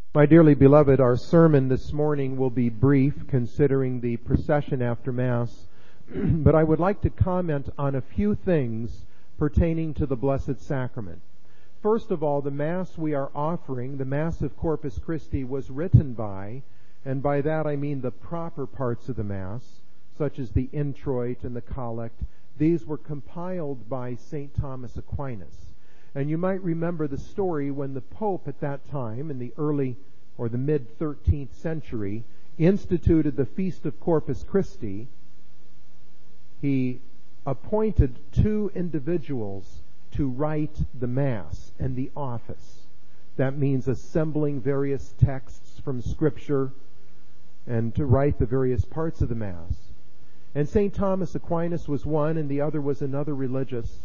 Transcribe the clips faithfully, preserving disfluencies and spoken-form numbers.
My dearly beloved, our sermon this morning will be brief considering the procession after Mass, but I would like to comment on a few things pertaining to the Blessed Sacrament. First of all, the Mass we are offering, the Mass of Corpus Christi, was written by, and by that I mean the proper parts of the Mass, such as the introit and the collect. These were compiled by Saint Thomas Aquinas. And you might remember the story when the Pope at that time, in the early or the mid-thirteenth century, instituted the Feast of Corpus Christi. He appointed two individuals to write the Mass and the office. That means assembling various texts from Scripture and to write the various parts of the Mass. And Saint Thomas Aquinas was one, and the other was another religious.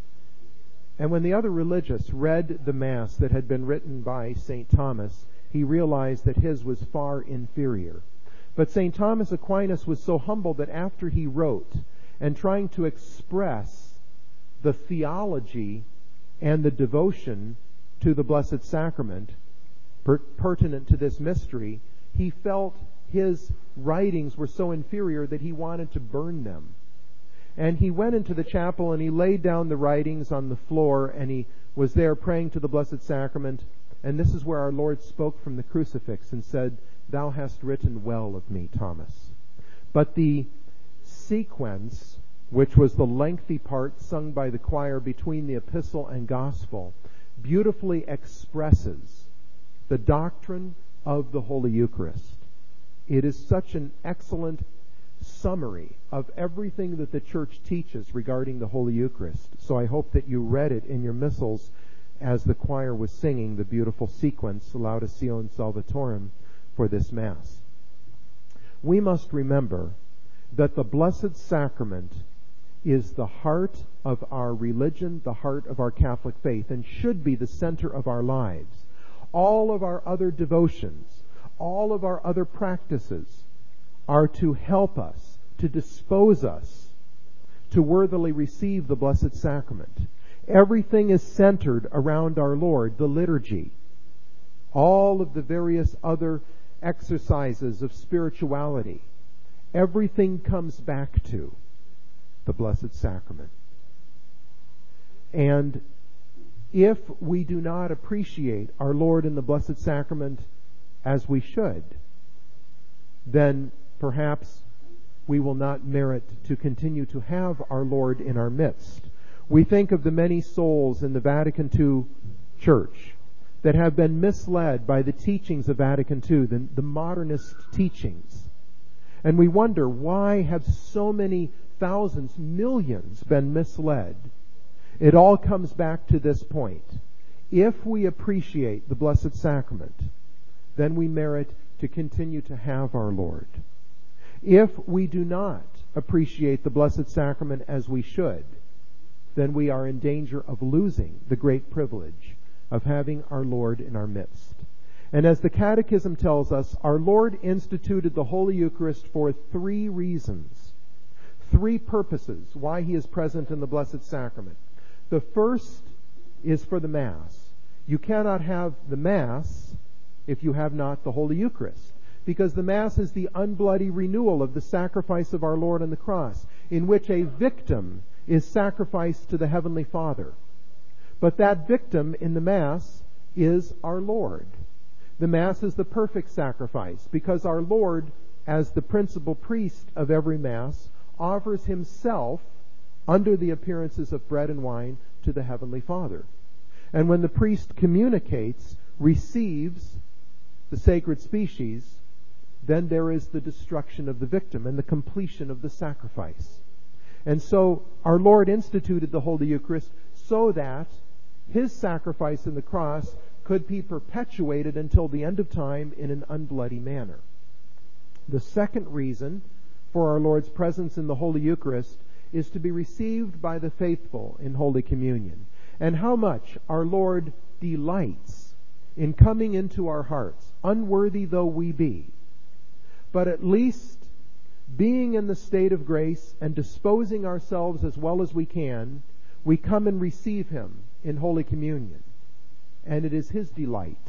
And when the other religious read the Mass that had been written by Saint Thomas, he realized that his was far inferior. But Saint Thomas Aquinas was so humble that after he wrote and trying to express the theology and the devotion to the Blessed Sacrament per- pertinent to this mystery, he felt his writings were so inferior that he wanted to burn them. And he went into the chapel and he laid down the writings on the floor, and he was there praying to the Blessed Sacrament. And this is where our Lord spoke from the crucifix and said, "Thou hast written well of me, Thomas." But the sequence, which was the lengthy part sung by the choir between the epistle and gospel, beautifully expresses the doctrine of the Holy Eucharist. It is such an excellent summary of everything that the Church teaches regarding the Holy Eucharist. So I hope that you read it in your missals as the choir was singing the beautiful sequence, Lauda Sion Salvatorum, for this Mass. We must remember that the Blessed Sacrament is the heart of our religion, the heart of our Catholic faith, and should be the center of our lives. All of our other devotions, all of our other practices are to help us, to dispose us to worthily receive the Blessed Sacrament. Everything is centered around our Lord, the liturgy. All of the various other exercises of spirituality, everything comes back to the Blessed Sacrament. And if we do not appreciate our Lord in the Blessed Sacrament as we should, then perhaps we will not merit to continue to have our Lord in our midst. We think of the many souls in the Vatican Two Church that have been misled by the teachings of Vatican Two, the, the modernist teachings. And we wonder, why have so many thousands, millions been misled? It all comes back to this point. If we appreciate the Blessed Sacrament, then we merit to continue to have our Lord. If we do not appreciate the Blessed Sacrament as we should, then we are in danger of losing the great privilege of having our Lord in our midst. And as the Catechism tells us, our Lord instituted the Holy Eucharist for three reasons, three purposes why He is present in the Blessed Sacrament. The first is for the Mass. You cannot have the Mass if you have not the Holy Eucharist, because the Mass is the unbloody renewal of the sacrifice of our Lord on the cross, in which a victim is sacrificed to the Heavenly Father. But that victim in the Mass is our Lord. The Mass is the perfect sacrifice, because our Lord, as the principal priest of every Mass, offers Himself under the appearances of bread and wine to the Heavenly Father. And when the priest communicates, receives the sacred species, then there is the destruction of the victim and the completion of the sacrifice. And so our Lord instituted the Holy Eucharist so that His sacrifice in the cross could be perpetuated until the end of time in an unbloody manner. The second reason for our Lord's presence in the Holy Eucharist is to be received by the faithful in Holy Communion. And how much our Lord delights in coming into our hearts, unworthy though we be. But at least being in the state of grace and disposing ourselves as well as we can, we come and receive Him in Holy Communion. And it is His delight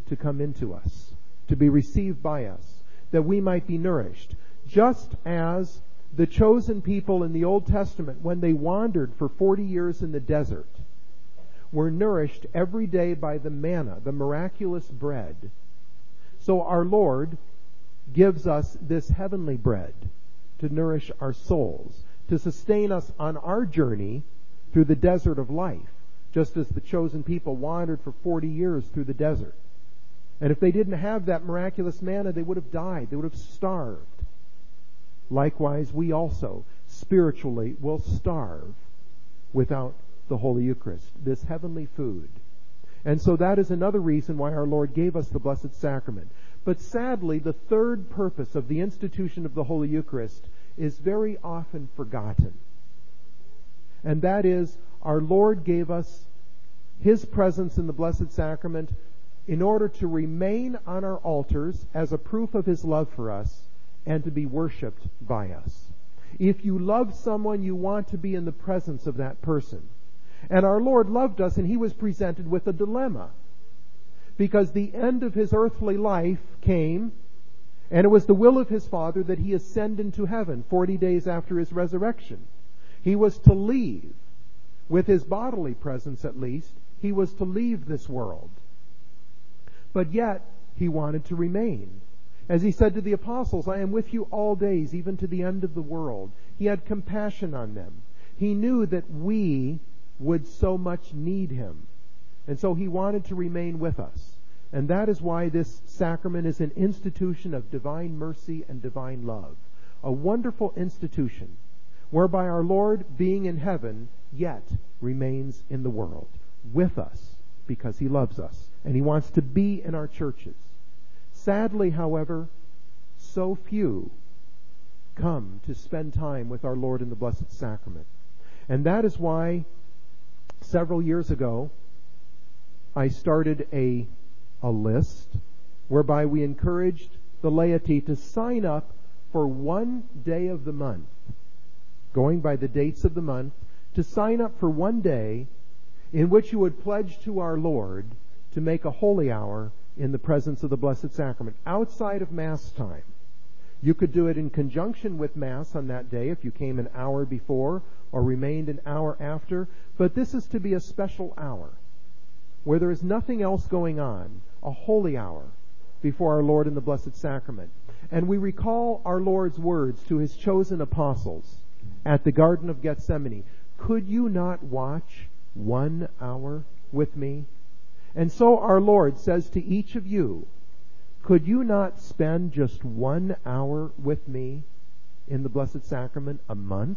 to come into us, to be received by us, that we might be nourished. Just as the chosen people in the Old Testament, when they wandered for forty years in the desert, were nourished every day by the manna, the miraculous bread, so our Lord gives us this heavenly bread to nourish our souls, to sustain us on our journey through the desert of life, just as the chosen people wandered for forty years through the desert. And if they didn't have that miraculous manna, they would have died. They would have starved. Likewise, we also spiritually will starve without the Holy Eucharist, this heavenly food. And so that is another reason why our Lord gave us the Blessed Sacrament. But sadly, the third purpose of the institution of the Holy Eucharist is very often forgotten. And that is, our Lord gave us His presence in the Blessed Sacrament in order to remain on our altars as a proof of His love for us and to be worshipped by us. If you love someone, you want to be in the presence of that person. And our Lord loved us, and He was presented with a dilemma, because the end of His earthly life came, and it was the will of His Father that He ascend into heaven forty days after His resurrection. He was to leave, with His bodily presence at least, He was to leave this world. But yet, He wanted to remain. As He said to the apostles, I am with you all days, even to the end of the world. He had compassion on them. He knew that we would so much need Him. And so He wanted to remain with us. And that is why this sacrament is an institution of divine mercy and divine love. A wonderful institution whereby our Lord, being in heaven, yet remains in the world with us because He loves us. And He wants to be in our churches. Sadly, however, so few come to spend time with our Lord in the Blessed Sacrament. And that is why several years ago I started a, a list whereby we encouraged the laity to sign up for one day of the month, going by the dates of the month, to sign up for one day in which you would pledge to our Lord to make a holy hour in the presence of the Blessed Sacrament, outside of Mass time. You could do it in conjunction with Mass on that day if you came an hour before or remained an hour after, but this is to be a special hour where there is nothing else going on, a holy hour before our Lord in the Blessed Sacrament. And we recall our Lord's words to His chosen apostles at the Garden of Gethsemane. Could you not watch one hour with me? And so our Lord says to each of you, could you not spend just one hour with me in the Blessed Sacrament a month?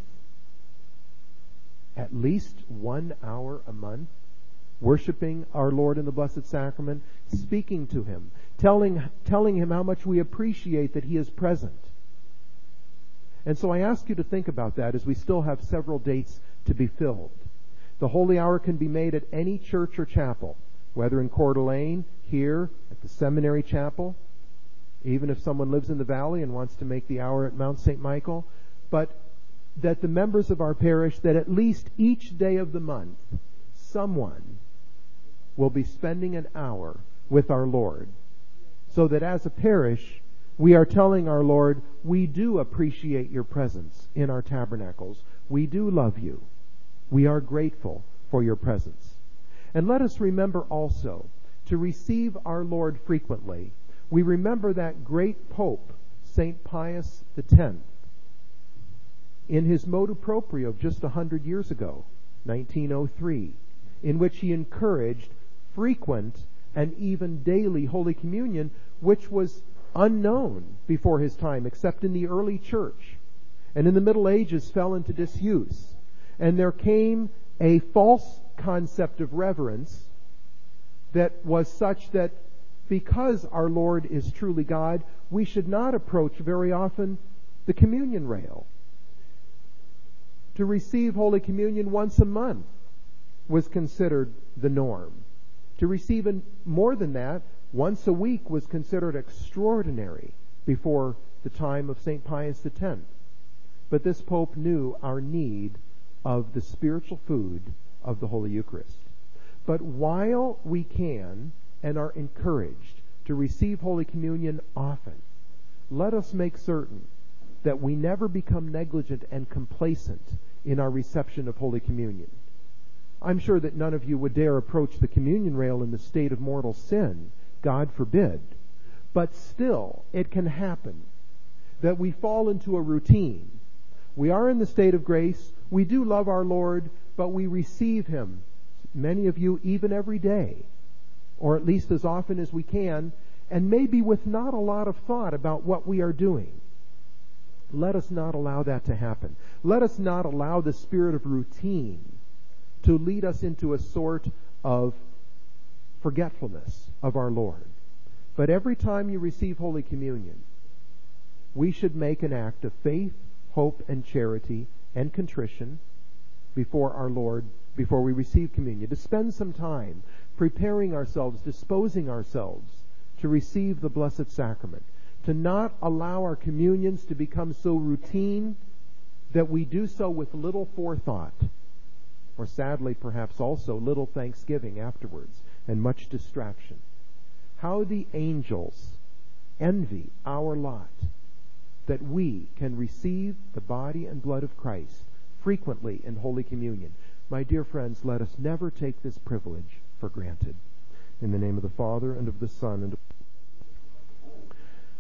At least one hour a month, worshiping our Lord in the Blessed Sacrament, speaking to Him, telling, telling Him how much we appreciate that He is present. And so I ask you to think about that as we still have several dates to be filled. The holy hour can be made at any church or chapel, whether in Coeur d'Alene, here, at the seminary chapel, even if someone lives in the valley and wants to make the hour at Mount Saint Michael, but that the members of our parish, that at least each day of the month, someone will be spending an hour with our Lord, so that as a parish, we are telling our Lord, we do appreciate your presence in our tabernacles. We do love you. We are grateful for your presence. And let us remember also to receive our Lord frequently. We remember that great Pope, Saint Pius the tenth, in his motu proprio of just a hundred years ago, nineteen oh three, in which he encouraged frequent and even daily Holy Communion, which was unknown before his time, except in the early church, and in the Middle Ages fell into disuse. And there came a false concept of reverence that was such that because our Lord is truly God, we should not approach very often the communion rail. To receive Holy Communion once a month was considered the norm. To receive it more than that, once a week, was considered extraordinary before the time of Saint Pius the tenth. But this Pope knew our need of the spiritual food of the Holy Eucharist. But while we can and are encouraged to receive Holy Communion often, let us make certain that we never become negligent and complacent in our reception of Holy Communion. I'm sure that none of you would dare approach the communion rail in the state of mortal sin. God forbid. But still, it can happen that we fall into a routine. We are in the state of grace. We do love our Lord, but we receive Him, many of you, even every day, or at least as often as we can, and maybe with not a lot of thought about what we are doing. Let us not allow that to happen. Let us not allow the spirit of routine to lead us into a sort of forgetfulness of our Lord. But every time you receive Holy Communion, we should make an act of faith, hope, and charity and contrition before our Lord, before we receive communion, to spend some time preparing ourselves, disposing ourselves to receive the Blessed Sacrament, to not allow our communions to become so routine that we do so with little forethought, or sadly perhaps also little thanksgiving afterwards, and much distraction. How the angels envy our lot that we can receive the body and blood of Christ frequently in Holy Communion. My dear friends, let us never take this privilege for granted. In the name of the Father, and of the Son, and of